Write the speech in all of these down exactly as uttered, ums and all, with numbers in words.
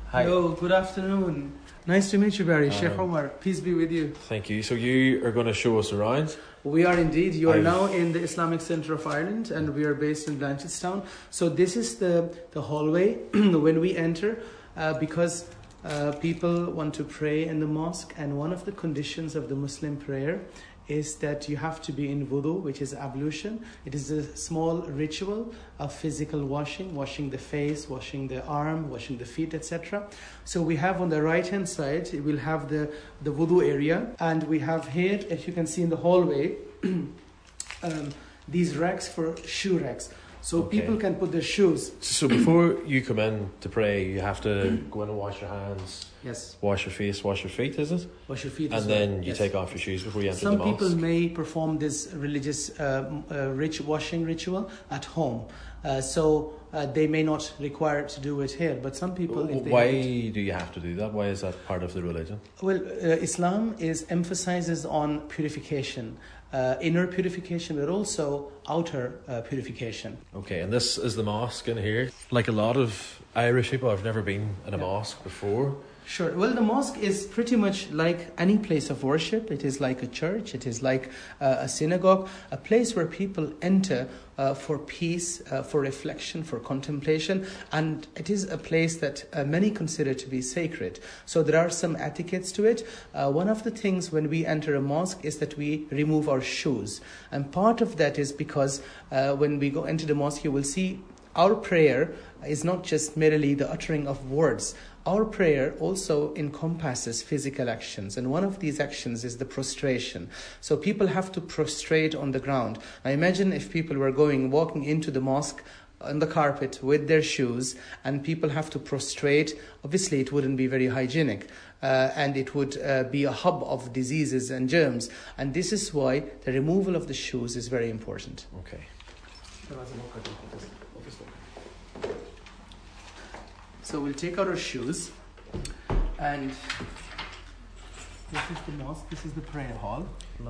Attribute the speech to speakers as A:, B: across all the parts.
A: Hi.
B: Hello, good afternoon. Nice to meet you, Barry. Um, Sheikh Omar, peace be with you.
A: Thank you. So you are going to show us around?
B: We are indeed. You are
A: I've...
B: now in the Islamic Centre of Ireland, and we are based in Blanchardstown. So this is the, the hallway when we enter, uh, because uh, people want to pray in the mosque, and one of the conditions of the Muslim prayer is that you have to be in wudu, which is ablution. It is a small ritual of physical washing, washing the face, washing the arm, washing the feet, et cetera. So we have on the right-hand side, we'll have the, the wudu area, and we have here, as you can see in the hallway, um, these racks for shoe racks. So okay. People can put their shoes.
A: So before you come in to pray, you have to go in and wash your hands.
B: Yes.
A: Wash your face, wash your feet, is it?
B: Wash your feet
A: and
B: as
A: then
B: well.
A: you
B: yes.
A: take off your shoes before you enter
B: Some
A: the mosque.
B: people may perform this religious uh, uh, rich washing ritual at home. Uh, so uh, they may not require to do it here. But some people... If they
A: Why do you have to do that? Why is that part of the religion?
B: Well, uh, Islam is emphasizes on purification. Uh, inner purification, but also outer uh, purification.
A: Okay, and this is the mosque in here. Like a lot of Irish people, I've never been in a yeah. mosque before.
B: Sure. Well, the mosque is pretty much like any place of worship. It is like a church. It is like uh, a synagogue, a place where people enter uh, for peace, uh, for reflection, for contemplation. And it is a place that uh, many consider to be sacred. So there are some etiquettes to it. Uh, one of the things when we enter a mosque is that we remove our shoes. And part of that is because uh, when we go into the mosque, you will see our prayer is not just merely the uttering of words. Our prayer also encompasses physical actions, and one of these actions is the prostration. So people have to prostrate on the ground. Now imagine if people were going, walking into the mosque on the carpet with their shoes, and people have to prostrate. Obviously, it wouldn't be very hygienic, uh, and it would uh, be a hub of diseases and germs. And this is why the removal of the shoes is very important.
A: Okay.
B: So we'll take out our shoes, and this is the mosque, this is the prayer hall.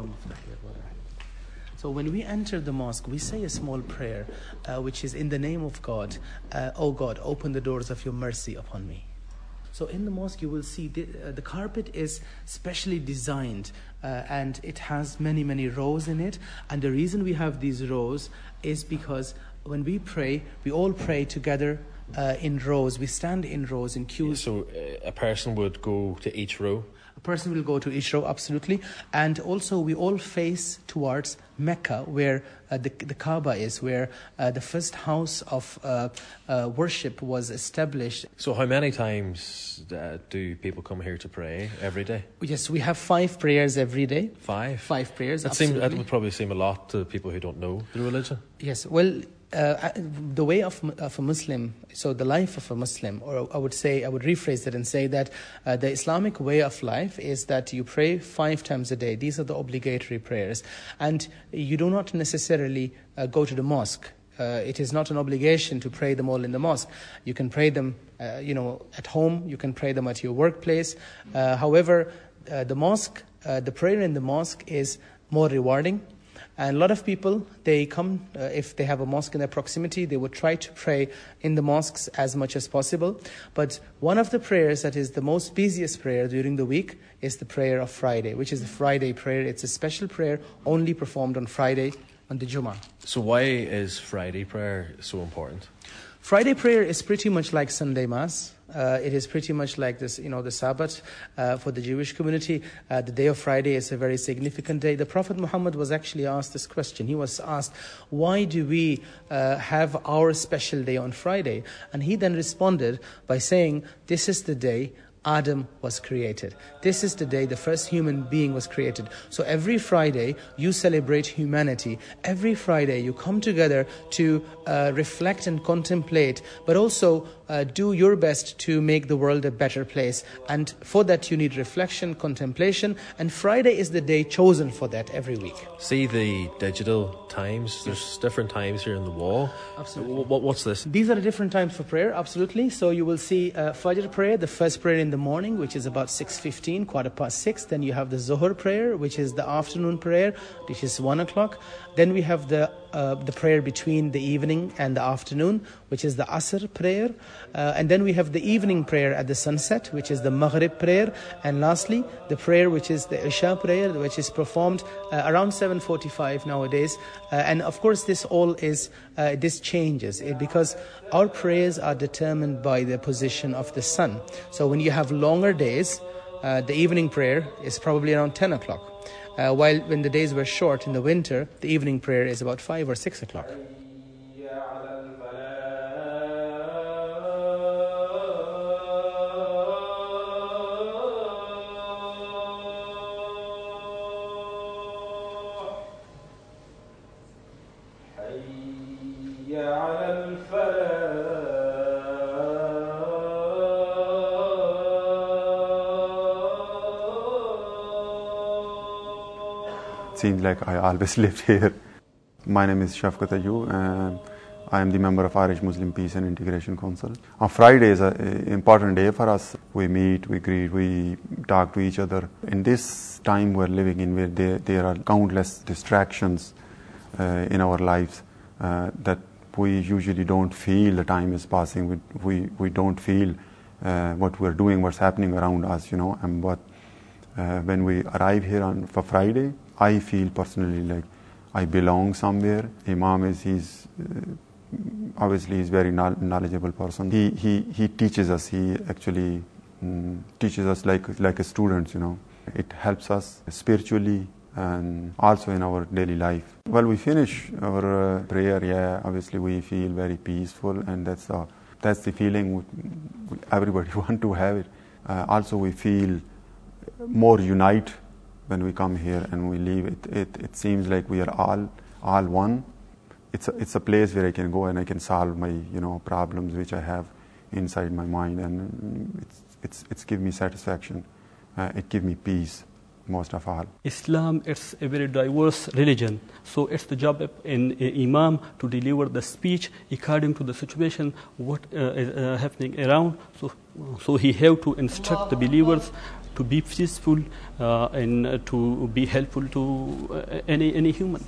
B: So when we enter the mosque, we say a small prayer, uh, which is in the name of God. Uh, oh God, open the doors of your mercy upon me. So in the mosque, you will see the, uh, the carpet is specially designed, uh, and it has many, many rows in it. And the reason we have these rows is because when we pray, we all pray together uh, in rows. We stand in rows, in queues.
A: So uh, a person would go to each row?
B: A person will go to each row, absolutely. And also we all face towards Mecca, where uh, the, the Kaaba is, where uh, the first house of uh, uh, worship was established.
A: So how many times uh, do people come here to pray every day?
B: Yes, we have five prayers every day.
A: Five?
B: Five prayers,
A: that
B: absolutely.
A: Seems, that would probably seem a lot to people who don't know the religion.
B: Yes, well... Uh, the way of, of a Muslim, so the life of a Muslim, or I would say, I would rephrase it and say that uh, the Islamic way of life is that you pray five times a day. These are the obligatory prayers. And you do not necessarily uh, go to the mosque. Uh, it is not an obligation to pray them all in the mosque. You can pray them, uh, you know, at home. You can pray them at your workplace. Uh, however, uh, the mosque, uh, the prayer in the mosque is more rewarding. And a lot of people, they come, uh, if they have a mosque in their proximity, they would try to pray in the mosques as much as possible. But one of the prayers that is the most busiest prayer during the week is the prayer of Friday, which is the Friday prayer. It's a special prayer only performed on Friday, on the Jummah.
A: So why is Friday prayer so important?
B: Friday prayer is pretty much like Sunday Mass. Uh, it is pretty much like this, you know, the Sabbath uh, for the Jewish community. Uh, the day of Friday is a very significant day. The Prophet Muhammad was actually asked this question. He was asked, why do we uh, have our special day on Friday? And he then responded by saying, this is the day Adam was created. This is the day the first human being was created. So every Friday you celebrate humanity. Every Friday you come together to uh, reflect and contemplate, but also uh, do your best to make the world a better place. And for that you need reflection, contemplation, and Friday is the day chosen for that every week.
A: See the digital times? There's different times here in the wall.
B: Absolutely.
A: What, what's this?
B: These are the different times for prayer, absolutely. So you will see uh, Fajr prayer, the first prayer in the morning, which is about six fifteen, quarter past six. Then you have the Zuhr prayer, which is the afternoon prayer, which is one o'clock. Then we have the uh, the prayer between the evening and the afternoon, which is the Asr prayer. Uh, and then we have the evening prayer at the sunset, which is the Maghrib prayer. And lastly, the prayer which is the Isha prayer, which is performed uh, around seven forty-five nowadays. Uh, and of course, this all is, uh, this changes it, because our prayers are determined by the position of the sun. So when you have longer days, uh, the evening prayer is probably around ten o'clock. Uh, while when the days were short in the winter, the evening prayer is about five or six o'clock.
C: Seems like I always lived here. My name is Shafqat Ayyub. Uh, I am the member of Irish Muslim Peace and Integration Council. On Friday is an important day for us. We meet, we greet, we talk to each other. In this time we're living in, where there, there are countless distractions uh, in our lives uh, that we usually don't feel the time is passing. We we, we don't feel uh, what we're doing, what's happening around us, you know. And what uh, when we arrive here on for Friday, I feel personally like I belong somewhere. Imam is he's uh, obviously he's a very knowledgeable person. He he he teaches us. He actually um, teaches us like like a student, you know. It helps us spiritually and also in our daily life. Well, we finish our uh, prayer. Yeah, obviously we feel very peaceful, and that's the that's the feeling everybody want to have it. Uh, also, we feel more unite when we come here and we leave. It, it, it seems like we are all all one. It's a, it's a place where I can go and I can solve my you know problems which I have inside my mind, and it's it's it's give me satisfaction. Uh, it give me peace most of all.
D: Islam, it's a very diverse religion, so it's the job of an imam to deliver the speech according to the situation what uh, is uh, happening around. So so he have to instruct the believers to be peaceful uh, and uh, to be helpful to uh, any any human.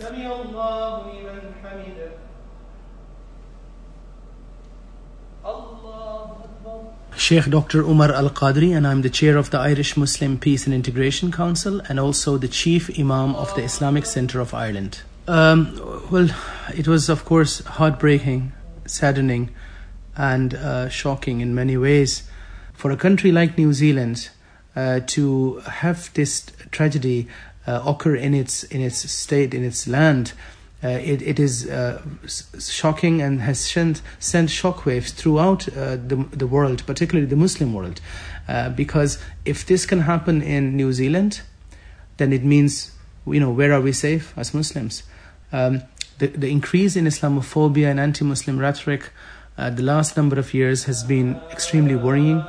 B: Sheikh Doctor Umar Al-Qadri, and I'm the chair of the Irish Muslim Peace and Integration Council and also the chief imam of the Islamic Centre of Ireland. Um, well, it was of course heartbreaking, saddening and uh, shocking in many ways for a country like New Zealand uh, to have this tragedy uh, occur in its in its state, in its land. Uh, it, it is uh, shocking and has sent, sent shockwaves throughout uh, the, the world, particularly the Muslim world. Uh, because if this can happen in New Zealand, then it means, you know, where are we safe as Muslims? Um, the, the increase in Islamophobia and anti-Muslim rhetoric uh, the last number of years has been extremely worrying.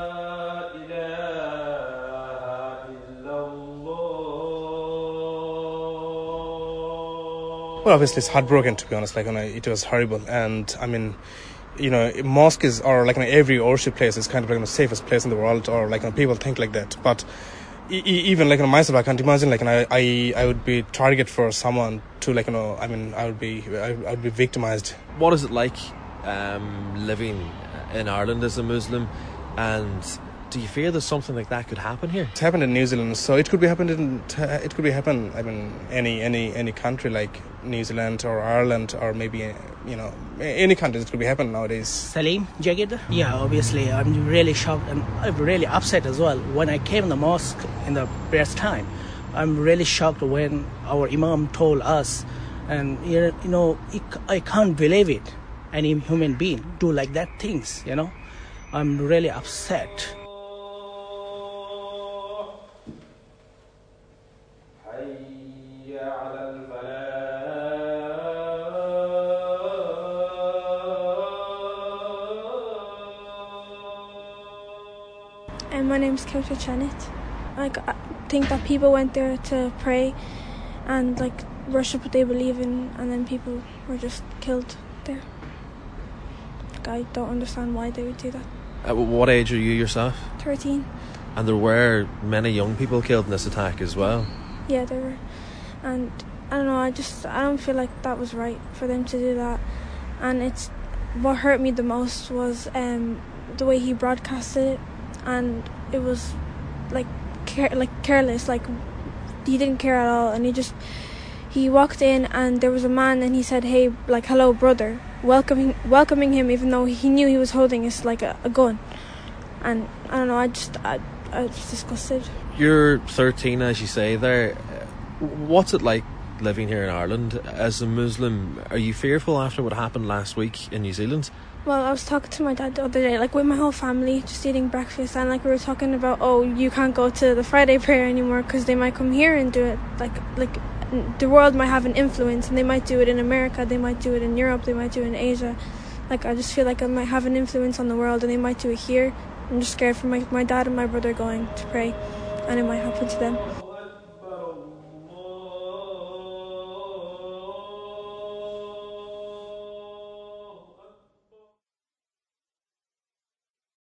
E: Well, obviously it's heartbroken, to be honest. Like, you know, it was horrible, and I mean, you know, mosques are like, you know, every worship place is kind of like the safest place in the world, or like, you know, people think like that. But e- even like, you know, myself, I can't imagine like, you know, I I would be target for someone to like, you know, I mean, I would be I, I would be victimized.
A: What is it like um, living in Ireland as a Muslim, and do you fear that something like that could happen here?
E: It's happened in New Zealand, so it could be happened in it could be happen. I mean, any any any country like New Zealand or Ireland, or maybe, you know, any country, it could be happen nowadays.
F: Salim Jagid. Yeah, obviously, I'm really shocked and I'm really upset as well. When I came to the mosque in the first time, I'm really shocked when our Imam told us, and you know, I can't believe it. Any human being do like that things, you know. I'm really upset.
G: And my name's Kautar Chanit. Like, I think that people went there to pray and like worship what they believe in, and then people were just killed there. Like, I don't understand why they would do that.
A: At what age are you yourself?
G: thirteen.
A: And there were many young people killed in this attack as well.
G: Yeah, there were. And I don't know, I just, I don't feel like that was right for them to do that. And it's, what hurt me the most was um, the way he broadcasted it, and it was like care- like careless, like he didn't care at all, and he just he walked in and there was a man and he said, "Hey, like hello, brother," welcoming welcoming him even though he knew he was holding his like a, a gun, and I don't know, I just I, I was disgusted.
A: You're thirteen, as you say there. What's it like living here in Ireland as a Muslim? Are you fearful after what happened last week in New Zealand?
G: Well, I was talking to my dad the other day, like with my whole family, just eating breakfast, and like we were talking about, oh, you can't go to the Friday prayer anymore because they might come here and do it. Like, like the world might have an influence, and they might do it in America, they might do it in Europe, they might do it in Asia. Like, I just feel like I might have an influence on the world, and they might do it here. I'm just scared for my my dad and my brother going to pray, and it might happen to them.